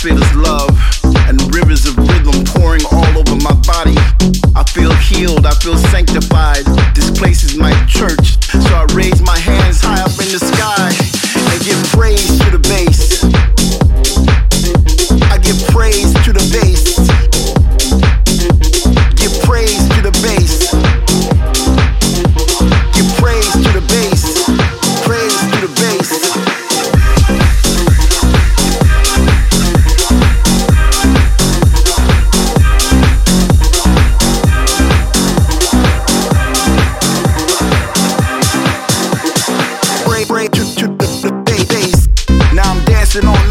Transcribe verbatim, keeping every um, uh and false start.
feel is love and rivers of rhythm pouring all over my body. I feel healed, I feel sanctified. This place is my church, so I raise my hands high up in the sky and give praise to the bass. I give praise to the bass. Give praise to the bass. Give praise to the bass. Praise to the bass. Pray, pray to, to the, the bass. Now I'm dancing on